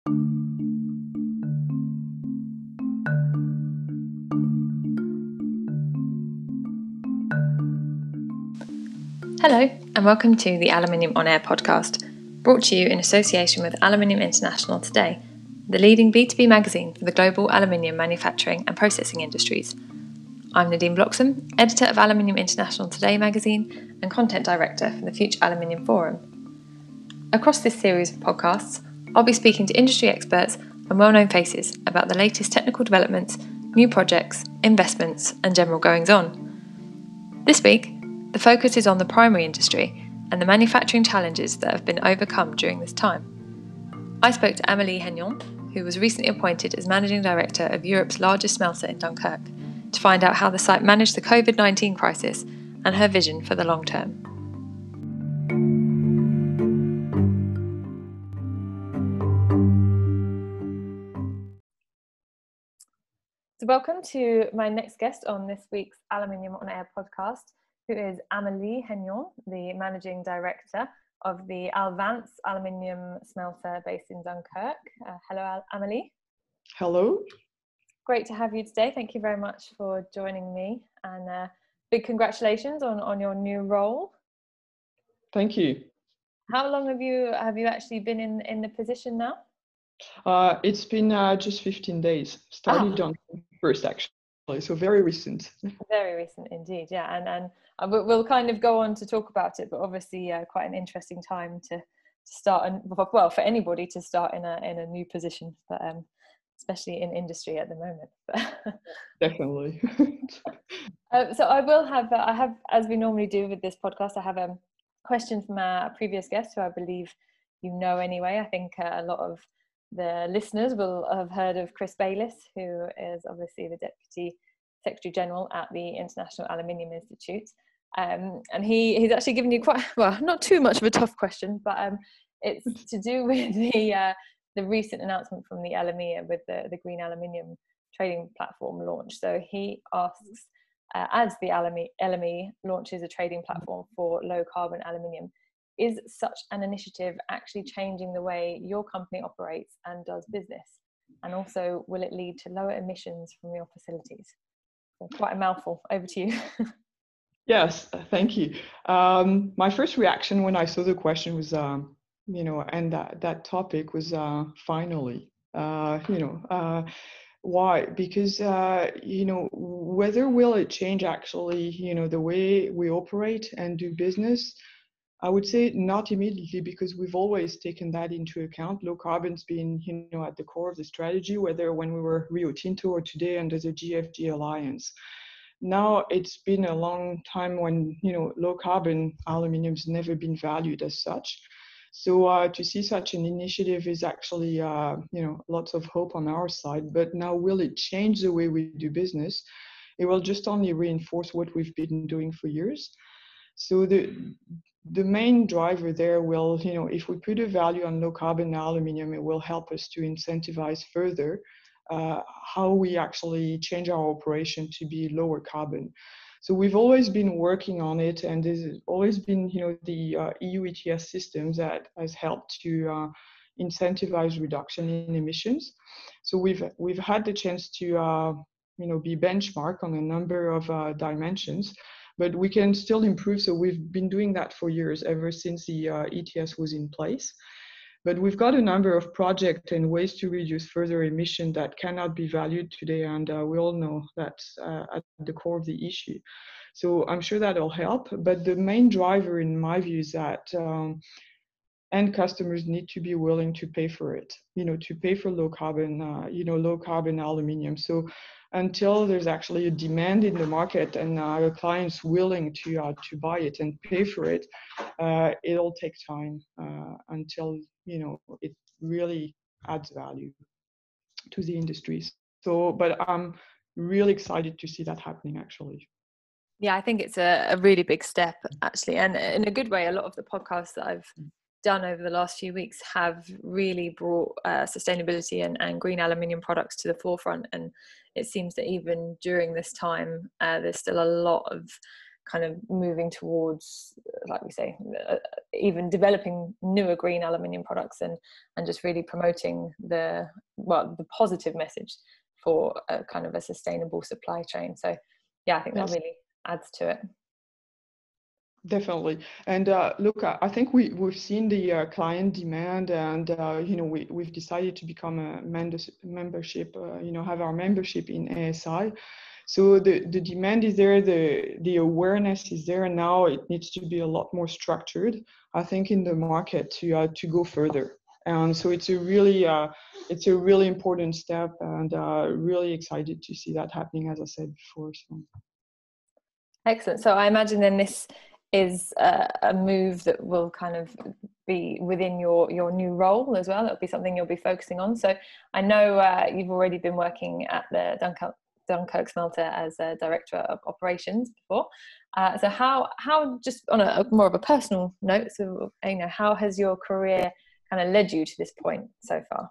Hello, and welcome to the Aluminium On Air podcast, brought to you in association with Aluminium International Today, the leading B2B magazine for the global aluminium manufacturing and processing industries. I'm Nadine Bloxham, editor of Aluminium International Today magazine and content director for the Future Aluminium Forum. Across this series of podcasts, I'll be speaking to industry experts and well-known faces about the latest technical developments, new projects, investments, and general goings-on. This week, the focus is on the primary industry and the manufacturing challenges that have been overcome during this time. I spoke to Amélie Hennion, who was recently appointed as Managing Director of Europe's largest smelter in Dunkirk, to find out how the site managed the COVID-19 crisis and her vision for the long term. So welcome to my next guest on this week's Aluminium On Air podcast, who is Amélie Hennion, the Managing Director of the Alvance Aluminium Smelter based in Dunkirk. Hello, Amélie. Hello. Great to have you today. Thank you very much for joining me, and big congratulations on your new role. Thank you. How long have you actually been in the position now? It's been just 15 days. Started on first, actually, so very recent. Very recent indeed, yeah. And we'll kind of go on to talk about it, but obviously quite an interesting time to start, well, for anybody to start in a new position, but especially in industry at the moment. Definitely. So I have, as we normally do with this podcast, I have a question from our previous guest, who I believe you know anyway. I think a lot of the listeners will have heard of Chris Bayliss, who is obviously the Deputy Secretary General at the International Aluminium Institute. And he's actually given you quite, well, not too much of a tough question, but it's to do with the recent announcement from the LME with the Green Aluminium trading platform launch. So he asks, as the LME launches a trading platform for low carbon aluminium, is such an initiative actually changing the way your company operates and does business? And also, will it lead to lower emissions from your facilities? So quite a mouthful. Over to you. Yes, thank you. My first reaction when I saw the question was, and that topic was finally, why? Because, whether will it change actually, the way we operate and do business? I would say not immediately, because we've always taken that into account. Low carbon's been, at the core of the strategy, whether when we were Rio Tinto or today under the GFG Alliance. Now it's been a long time when, low carbon aluminium's never been valued as such. So to see such an initiative is actually, lots of hope on our side. But now, will it change the way we do business? It will just only reinforce what we've been doing for years. So the main driver there will, if we put a value on low carbon aluminium, it will help us to incentivize further how we actually change our operation to be lower carbon. So we've always been working on it, and there's always been, the EU ETS systems that has helped to incentivize reduction in emissions. So we've had the chance to, be benchmarked on a number of dimensions. But we can still improve. So we've been doing that for years, ever since the ETS was in place. But we've got a number of projects and ways to reduce further emission that cannot be valued today. And we all know that's at the core of the issue. So I'm sure that'll help. But the main driver, in my view, is that end customers need to be willing to pay for it, to pay for low carbon aluminium. So until there's actually a demand in the market and our clients willing to buy it and pay for it, it'll take time until it really adds value to the industries. So, but I'm really excited to see that happening, actually. Yeah, I think it's a really big step, actually, and in a good way. A lot of the podcasts that I've done over the last few weeks have really brought sustainability and green aluminium products to the forefront, and it seems that even during this time there's still a lot of kind of moving towards, like we say, even developing newer green aluminium products, and just really promoting the positive message for a kind of a sustainable supply chain. So yeah, I think that really adds to it. Definitely. And look, I think we've seen the client demand, and we've decided to become a membership, have our membership in ASI. So the demand is there, the awareness is there. Now it needs to be a lot more structured, I think, in the market to go further. And so it's a really important step, and really excited to see that happening, as I said before. So. Excellent. So I imagine then this is a move that will kind of be within your new role as well. It'll be something you'll be focusing on. So I know you've already been working at the Dunkirk smelter as a director of operations before. So how just on a more of a personal note, so how has your career kind of led you to this point so far?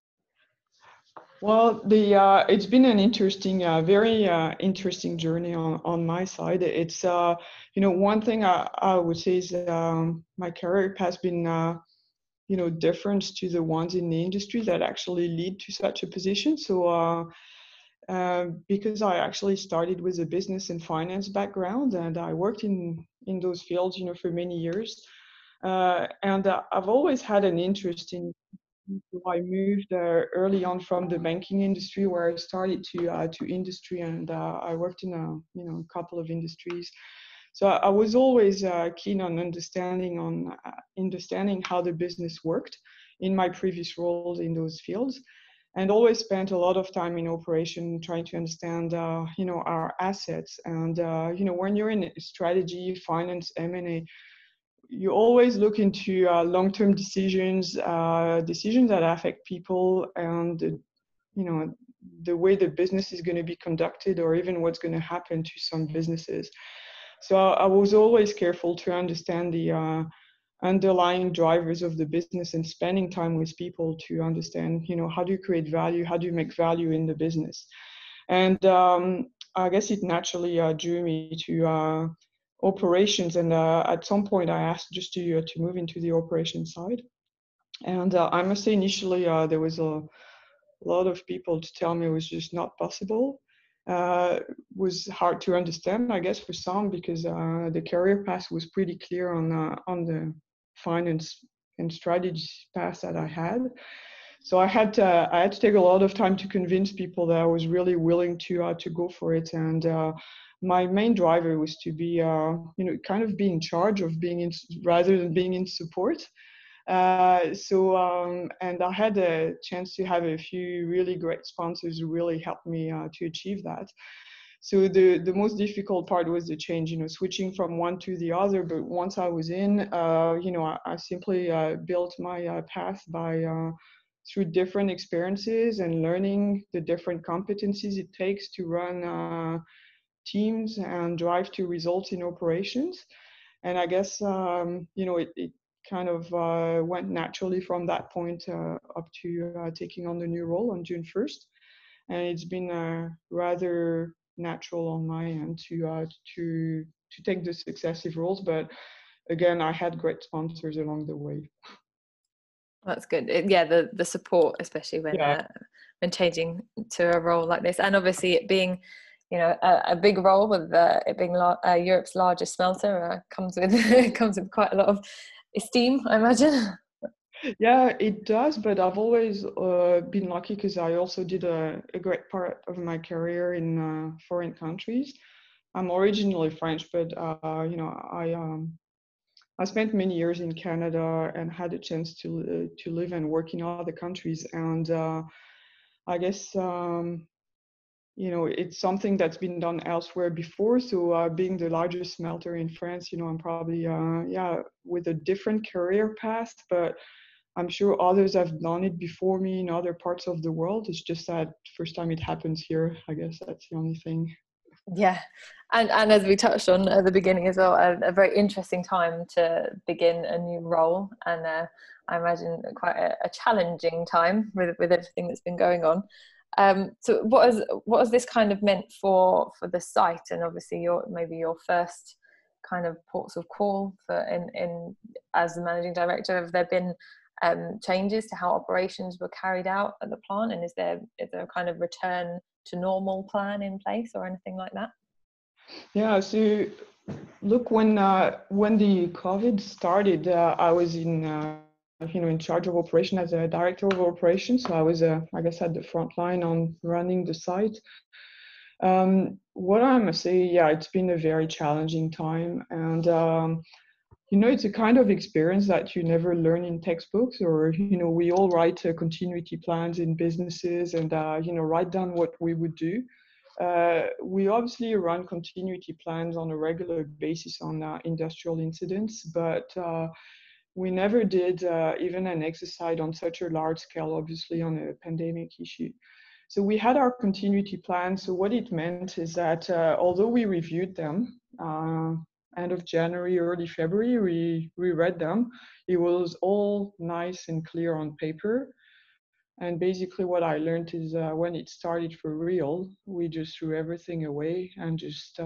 Well, it's been an interesting, very interesting journey on my side. It's one thing I would say is my career has been different to the ones in the industry that actually lead to such a position. So because I actually started with a business and finance background, and I worked in those fields for many years, and I've always had an interest in. So I moved early on from the banking industry, where I started to industry, and I worked in a couple of industries. So I was always keen on understanding how the business worked in my previous roles in those fields, and always spent a lot of time in operation trying to understand our assets. And when you're in strategy, finance, M&A, you always look into long-term decisions that affect people, and the way the business is going to be conducted, or even what's going to happen to some businesses. So I was always careful to understand the underlying drivers of the business, and spending time with people to understand how do you create value, how do you make value in the business. And I guess it naturally drew me to operations, and at some point I asked just to move into the operation side. And I must say, initially there was a lot of people to tell me it was just not possible. Was hard to understand, I guess, for some, because the career path was pretty clear on the finance and strategy path that I had. So I had to take a lot of time to convince people that I was really willing to go for it. And my main driver was to be, kind of be in charge of rather than being in support. And I had a chance to have a few really great sponsors who really helped me to achieve that. So the most difficult part was the change, switching from one to the other. But once I was in, I simply built my path by through different experiences and learning the different competencies it takes to run teams and drive to results in operations. And I guess, it kind of went naturally from that point up to taking on the new role on June 1st. And it's been rather natural on my end to take the successive roles. But again, I had great sponsors along the way. That's good. Yeah, the support, especially when changing to a role like this, and obviously it being, a big role with it being Europe's largest smelter, comes with quite a lot of esteem, I imagine. Yeah, it does, but I've always been lucky, because I also did a great part of my career in foreign countries. I'm originally French, but I spent many years in Canada and had a chance to live and work in other countries. And I guess it's something that's been done elsewhere before. So being the largest smelter in France, I'm probably with a different career path, but I'm sure others have done it before me in other parts of the world. It's just that first time it happens here. I guess that's the only thing. Yeah, and as we touched on at the beginning as well, a very interesting time to begin a new role, and I imagine quite a challenging time with everything that's been going on. So what has this kind of meant for the site, and obviously your first kind of ports of call for in as the managing director? Have there been changes to how operations were carried out at the plant, and is there a kind of return to normal plan in place or anything like that? Yeah, so look, when the COVID started, I was in charge of operation as a director of operations. So I was, like I said, the front line on running the site. What I must say, yeah, it's been a very challenging time, and it's a kind of experience that you never learn in textbooks, or we all write continuity plans in businesses, and write down what we would do. We obviously run continuity plans on a regular basis on industrial incidents, but we never did even an exercise on such a large scale, obviously on a pandemic issue. So we had our continuity plan. So what it meant is that although we reviewed them end of January, early February, we read them, it was all nice and clear on paper. And basically what I learned is when it started for real, we just threw everything away and just,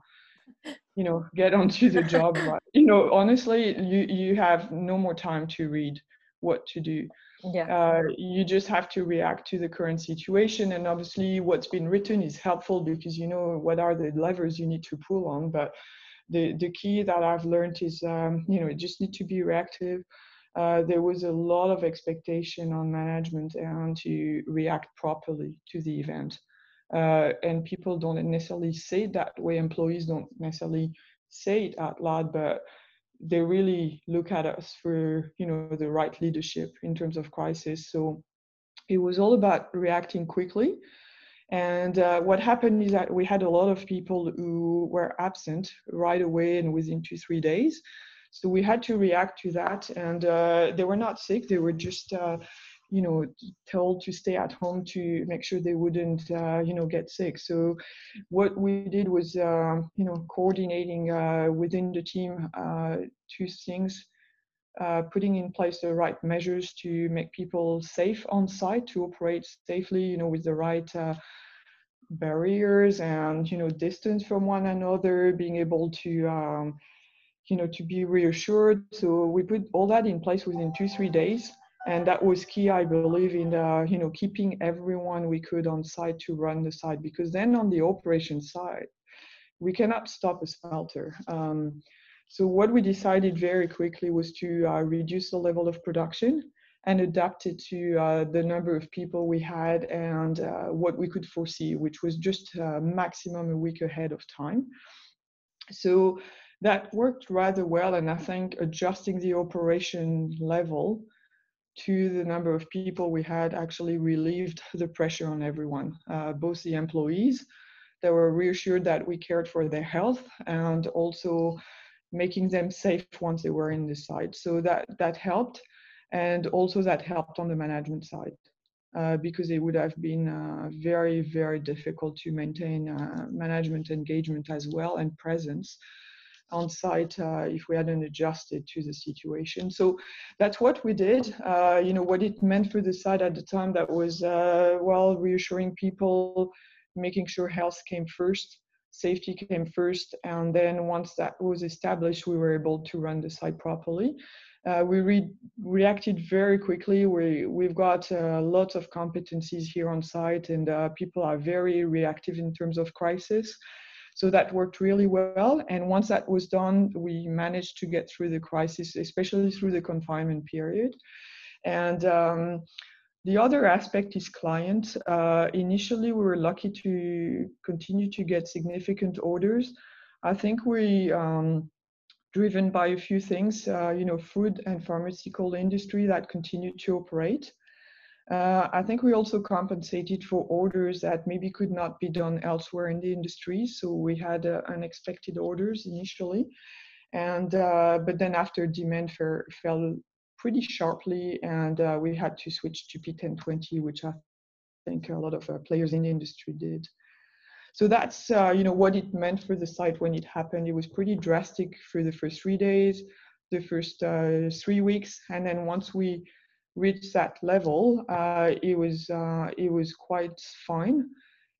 get onto the job. Honestly, you have no more time to read what to do. Yeah. You just have to react to the current situation. And obviously what's been written is helpful because you know what are the levers you need to pull on. But the key that I've learned is, you just need to be reactive. There was a lot of expectation on management and to react properly to the event. And people don't necessarily say it that way. Employees don't necessarily say it out loud, but they really look at us for, the right leadership in terms of crisis. So it was all about reacting quickly. And what happened is that we had a lot of people who were absent right away and within 2-3 days. So we had to react to that. And they were not sick. They were just, told to stay at home to make sure they wouldn't, get sick. So what we did was, coordinating within the team two things. Putting in place the right measures to make people safe on site, to operate safely, with the right barriers and, distance from one another, being able to, to be reassured. So we put all that in place within 2-3 days. And that was key, I believe, in, keeping everyone we could on site to run the site, because then on the operation side, we cannot stop a smelter. So what we decided very quickly was to reduce the level of production and adapt it to the number of people we had and what we could foresee, which was just maximum a week ahead of time. So that worked rather well, and I think adjusting the operation level to the number of people we had actually relieved the pressure on everyone, both the employees. They were reassured that we cared for their health, and also making them safe once they were in the site. So that helped, and also that helped on the management side, because it would have been very, very difficult to maintain management engagement as well and presence on site if we hadn't adjusted to the situation. So that's what we did. What it meant for the site at the time, that was, reassuring people, making sure health came first, safety came first, and then once that was established, we were able to run the site properly. We reacted very quickly. We've got lots of competencies here on site, and people are very reactive in terms of crisis. So that worked really well. And once that was done, we managed to get through the crisis, especially through the confinement period. And the other aspect is client. Initially, we were lucky to continue to get significant orders. I think we, driven by a few things, food and pharmaceutical industry that continued to operate. I think we also compensated for orders that maybe could not be done elsewhere in the industry. So we had unexpected orders initially, and but then after demand fell pretty sharply, and we had to switch to P1020, which I think a lot of players in the industry did. So that's what it meant for the site when it happened. It was pretty drastic for the first 3 days, the first 3 weeks, and then once we reached that level, it was quite fine.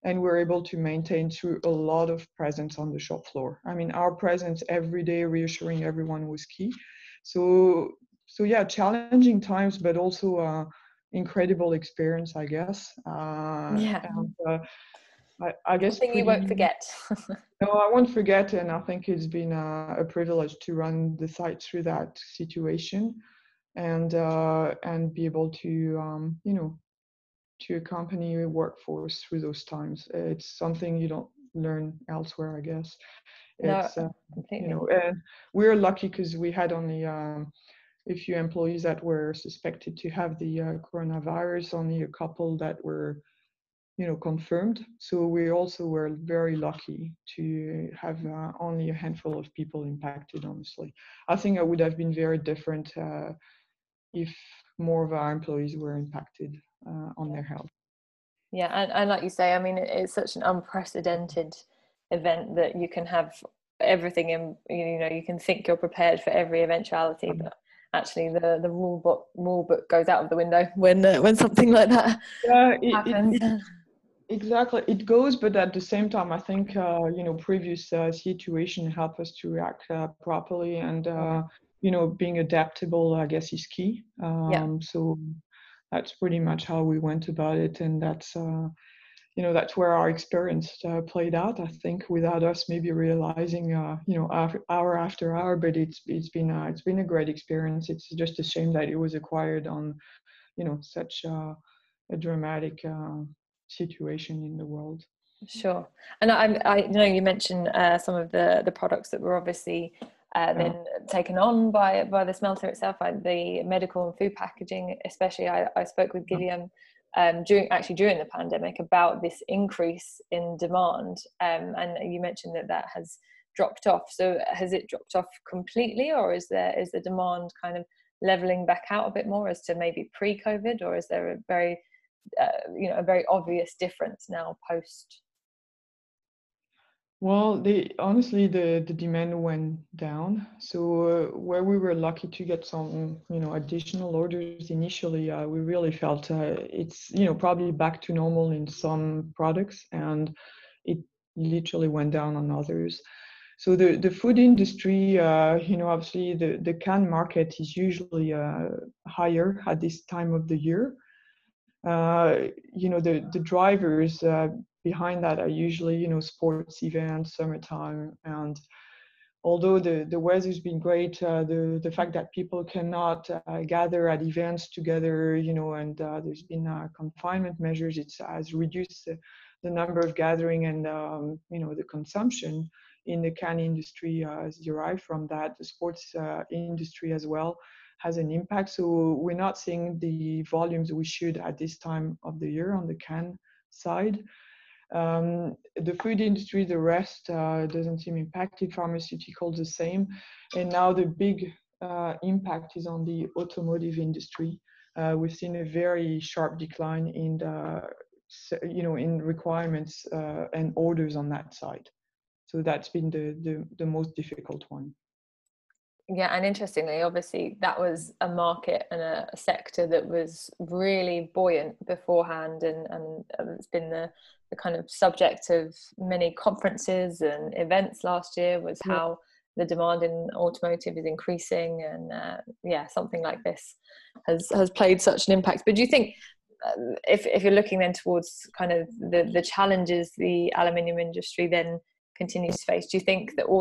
and we're able to maintain through a lot of presence on the shop floor. I mean, our presence every day, reassuring everyone, was key. So yeah, challenging times, but also incredible experience, I guess. Yeah. And I guess Something you won't forget. no, I won't forget, and I think it's been a privilege to run the site through that situation, and be able to to accompany your workforce through those times. It's something you don't learn elsewhere, I guess. No, It's completely. and we're lucky because we had only a few employees that were suspected to have the coronavirus, only a couple that were confirmed. So we also were very lucky to have only a handful of people impacted, honestly. I think it would have been very different if more of our employees were impacted on their health. Yeah, and like you say, I mean, it's such an unprecedented event that you can have everything in, you can think you're prepared for every eventuality, but actually the rule book goes out of the window when something like that Yeah, happens. exactly. It goes, but at the same time, I think previous situation help us to react properly, and being adaptable, I guess, is key. Yeah, So that's pretty much how we went about it, and that's where our experience played out. I think without us maybe realizing, hour after hour, but it's been a great experience. It's just a shame that it was acquired on, such a dramatic situation in the world. sure. And I know you mentioned some of the products that were obviously Yeah. then taken on by the smelter itself, like the medical and food packaging. Especially, I spoke with Guillaume during the pandemic about this increase in demand, and you mentioned that has dropped off. So has it dropped off completely, or is the demand kind of leveling back out a bit more as to maybe pre-COVID, or is there a very obvious difference now post? Well, honestly, the demand went down. So where we were lucky to get some, additional orders initially, we really felt it's, probably back to normal in some products, and it literally went down on others. So the food industry, obviously the can market is usually higher at this time of the year. The drivers behind that are usually sports events, summertime, and although the weather's been great, the fact that people cannot gather at events together, and there's been confinement measures, it has reduced the number of gathering, and the consumption in the can industry is derived from that. The sports industry as well has an impact. So we're not seeing the volumes we should at this time of the year on the can side. The food industry, the rest doesn't seem impacted. Pharmaceutical, the same. And now the big impact is on the automotive industry. We've seen a very sharp decline in in requirements and orders on that side. So that's been the most difficult one. Yeah, and interestingly, obviously, that was a market and a sector that was really buoyant beforehand, and it's been the kind of subject of many conferences and events last year, was Yeah. how the demand in automotive is increasing, and something like this has played such an impact. But do you think, if you're looking then towards kind of the challenges the aluminium industry then continues to face, do you think that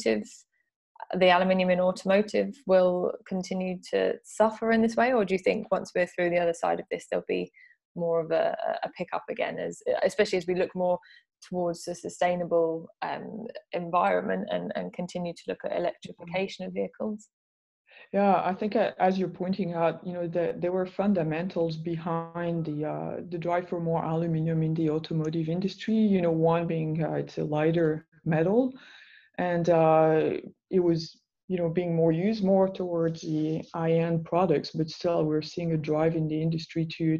the aluminium in automotive will continue to suffer in this way, or do you think once we're through the other side of this, there'll be more of a pickup again, especially as we look more towards a sustainable environment and continue to look at electrification of vehicles? Yeah, I think as you're pointing out, there were fundamentals behind the drive for more aluminum in the automotive industry. One being it's a lighter metal, and it was being more used more towards the high-end products, but still we're seeing a drive in the industry to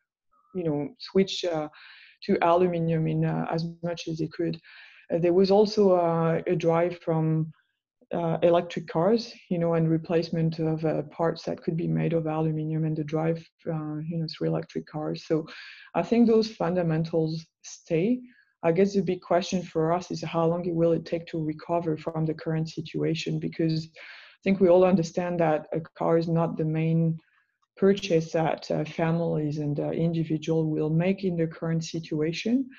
switch to aluminum in as much as they could. There was also a drive from electric cars, and replacement of parts that could be made of aluminum and the drive, through electric cars. So I think those fundamentals stay. I guess the big question for us is how long will it take to recover from the current situation? Because I think we all understand that a car is not the main purchase that families and individuals will make in the current situation.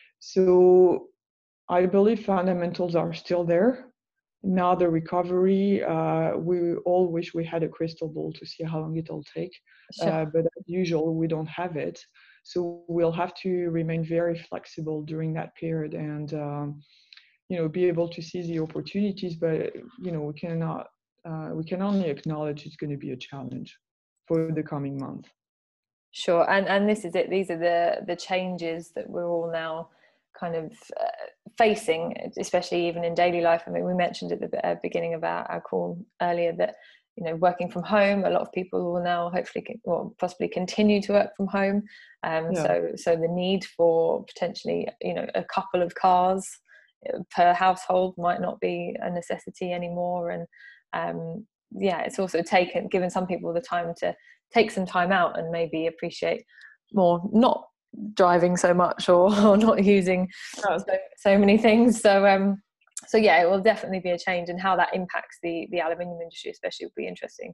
So I believe fundamentals are still there. Now the recovery, we all wish we had a crystal ball to see how long it'll take, Sure. but as usual, we don't have it. So we'll have to remain very flexible during that period and, be able to seize the opportunities. But we can only acknowledge it's going to be a challenge for the coming month. Sure, and this is it. These are the changes that we're all now kind of facing, especially even in daily life. I mean, we mentioned at the beginning of our call earlier that working from home, a lot of people will now hopefully possibly continue to work from home. So the need for potentially a couple of cars per household might not be a necessity anymore, and it's also given some people the time to take some time out and maybe appreciate more not driving so much or not using so many things. So it will definitely be a change, and how that impacts the aluminium industry especially will be interesting.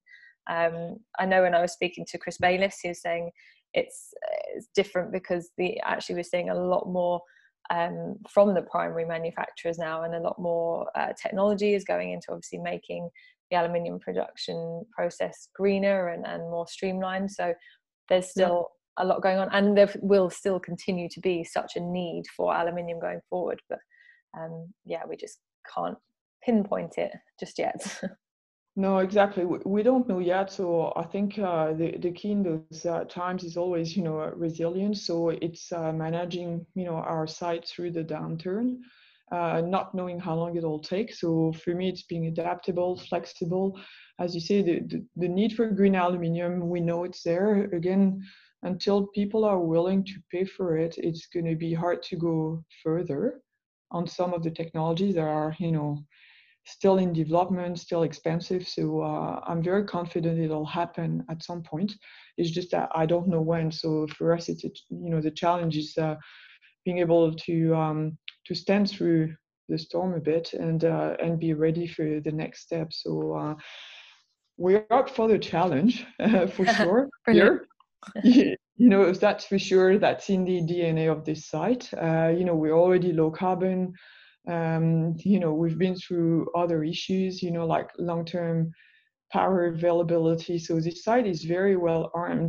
I know when I was speaking to Chris Bayliss, he was saying it's different because we're seeing a lot more from the primary manufacturers now, and a lot more technology is going into obviously making the aluminium production process greener and more streamlined. So there's still a lot going on, and there will still continue to be such a need for aluminium going forward, but we just can't pinpoint it just yet. No, exactly. We don't know yet. So I think the key in those times is always, resilience. So it's managing, our site through the downturn, not knowing how long it'll take. So for me, it's being adaptable, flexible. As you say, the need for green aluminium, we know it's there. Again, until people are willing to pay for it, it's going to be hard to go further on some of the technologies that are, still in development, still expensive. So I'm very confident it'll happen at some point. It's just that I don't know when. So for us, it's the challenge is being able to stand through the storm a bit and be ready for the next step. So we're up for the challenge for sure. Here, that's for sure. That's in the DNA of this site. We're already low carbon. We've been through other issues, like long-term power availability. So this site is very well armed,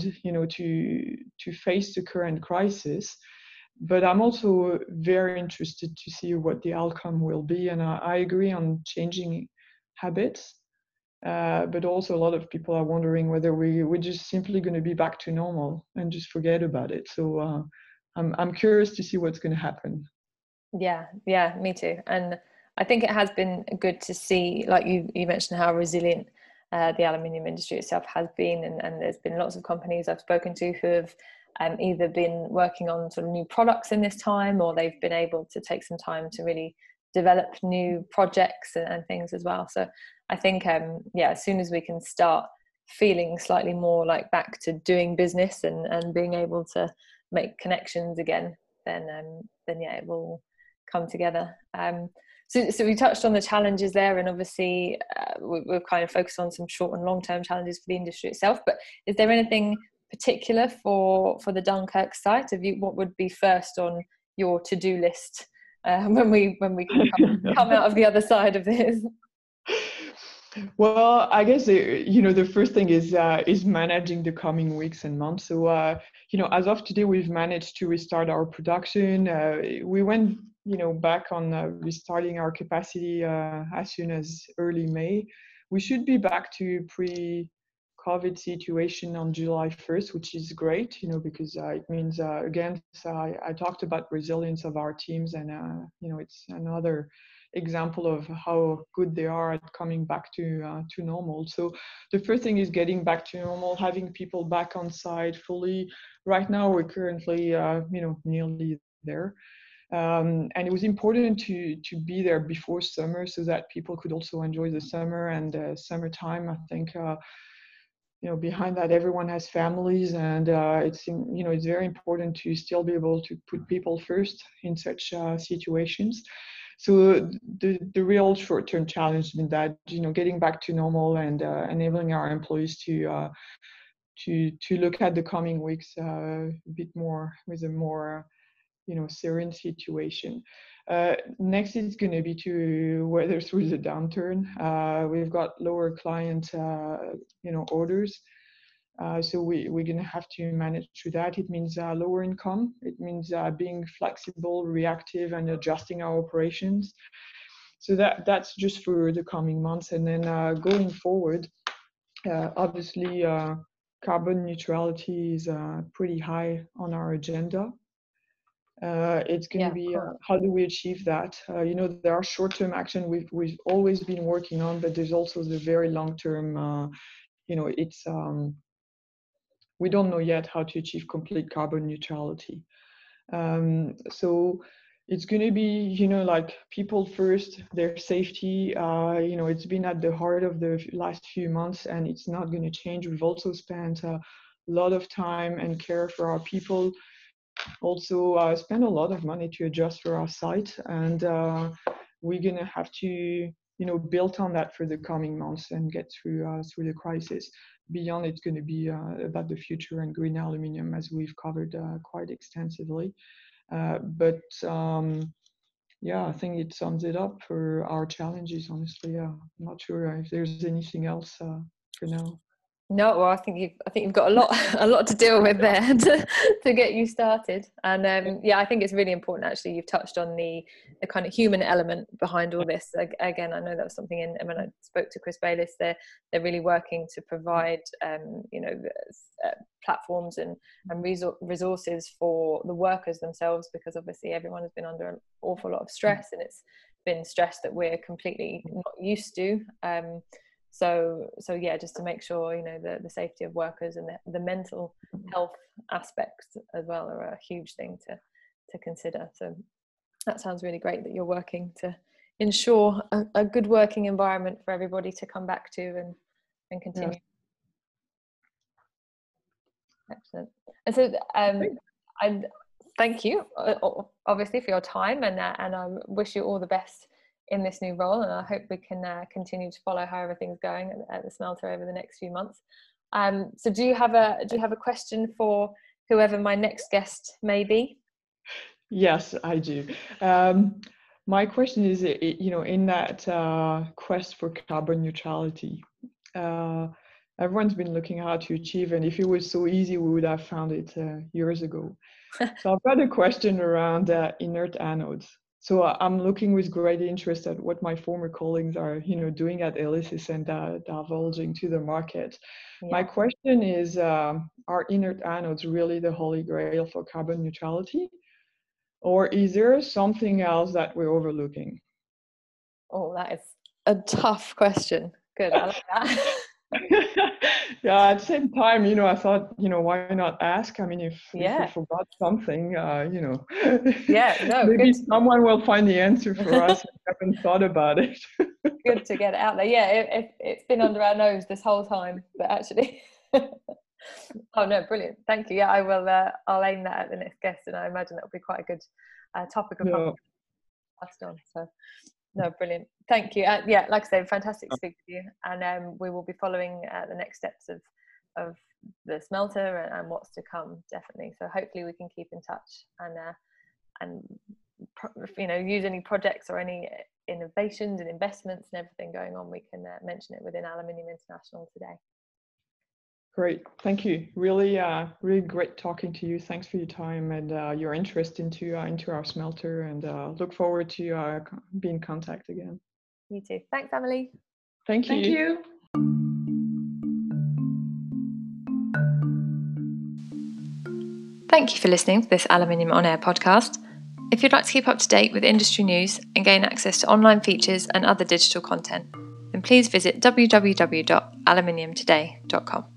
to face the current crisis. But I'm also very interested to see what the outcome will be. And I agree on changing habits. But also a lot of people are wondering whether we're just simply going to be back to normal and just forget about it. So I'm curious to see what's going to happen. Yeah, me too. And I think it has been good to see, like you mentioned, how resilient the aluminium industry itself has been, and there's been lots of companies I've spoken to who have either been working on sort of new products in this time, or they've been able to take some time to really develop new projects and things as well. So I think as soon as we can start feeling slightly more like back to doing business and being able to make connections again, then it will come together. So we touched on the challenges there, and obviously we've kind of focused on some short and long-term challenges for the industry itself, but is there anything particular for the Dunkirk site? What would be first on your to-do list when we can come out of the other side of this? Well, I guess the first thing is managing the coming weeks and months. So as of today, we've managed to restart our production. We went back on restarting our capacity as soon as early May. We should be back to pre-COVID situation on July 1st, which is great, because it means again, I talked about resilience of our teams, and it's another example of how good they are at coming back to normal. So the first thing is getting back to normal, having people back on site fully. Right now, we're currently nearly there. And it was important to be there before summer so that people could also enjoy the summer and summertime. I think behind that everyone has families, and it's very important to still be able to put people first in such situations. So the real short-term challenge has been that getting back to normal and enabling our employees to look at the coming weeks a bit more with a more serene situation. Next is going to be to weather through the downturn. We've got lower client orders. So we're going to have to manage through that. It means lower income. It means being flexible, reactive, and adjusting our operations. So that's just for the coming months. And then going forward, obviously, carbon neutrality is pretty high on our agenda. It's going to be how do we achieve that? There are short-term action we've always been working on, but there's also the very long-term. It's we don't know yet how to achieve complete carbon neutrality. So it's going to be, like people first, their safety. It's been at the heart of the last few months, and it's not going to change. We've also spent a lot of time and care for our people. Also spend a lot of money to adjust for our site, and we're going to have to build on that for the coming months and get through the crisis. Beyond, it's going to be about the future and green aluminium, as we've covered quite extensively. But I think it sums it up for our challenges, honestly. I'm not sure if there's anything else for now. No, well, I think you've got a lot to deal with there to get you started. And I think it's really important. Actually, you've touched on the kind of human element behind all this. Again, I know that was something when I spoke to Chris Bayliss, they're really working to provide platforms and resources for the workers themselves, because obviously everyone has been under an awful lot of stress, and it's been stress that we're completely not used to. So just to make sure the safety of workers and the mental health aspects as well are a huge thing to consider. So that sounds really great that you're working to ensure a good working environment for everybody to come back to and continue. Yeah. Excellent. And so I thank you obviously for your time, and I wish you all the best in this new role, and I hope we can continue to follow how everything's going at the smelter over the next few months. So do you have a question for whoever my next guest may be? Yes, I do. My question is, in that quest for carbon neutrality, everyone's been looking how to achieve, and if it was so easy, we would have found it years ago. So I've got a question around inert anodes. So I'm looking with great interest at what my former colleagues are, doing at ELYSIS and divulging to the market. Yeah. My question is, are inert anodes really the holy grail for carbon neutrality? Or is there something else that we're overlooking? Oh, that is a tough question. Good, I like that. Yeah, at the same time, I thought, why not ask? I mean, if we forgot something, maybe good. Someone will find the answer for us and haven't thought about it. Good to get it out there. Yeah, it's been under our nose this whole time, but actually, oh no, brilliant. Thank you. Yeah, I will. I'll aim that at the next guest, and I imagine that'll be quite a good topic of passed on. So. No, brilliant. Thank you. Like I said, fantastic to speak with you. And we will be following the next steps of the smelter and what's to come, definitely. So hopefully we can keep in touch and use any projects or any innovations and investments and everything going on. We can mention it within Aluminium International today. Great, thank you. Really, really great talking to you. Thanks for your time and your interest into our smelter, and look forward to be in contact again. You too. Thanks, Amélie. Thank you. Thank you. Thank you for listening to this Aluminium On Air podcast. If you'd like to keep up to date with industry news and gain access to online features and other digital content, then please visit www.aluminiumtoday.com.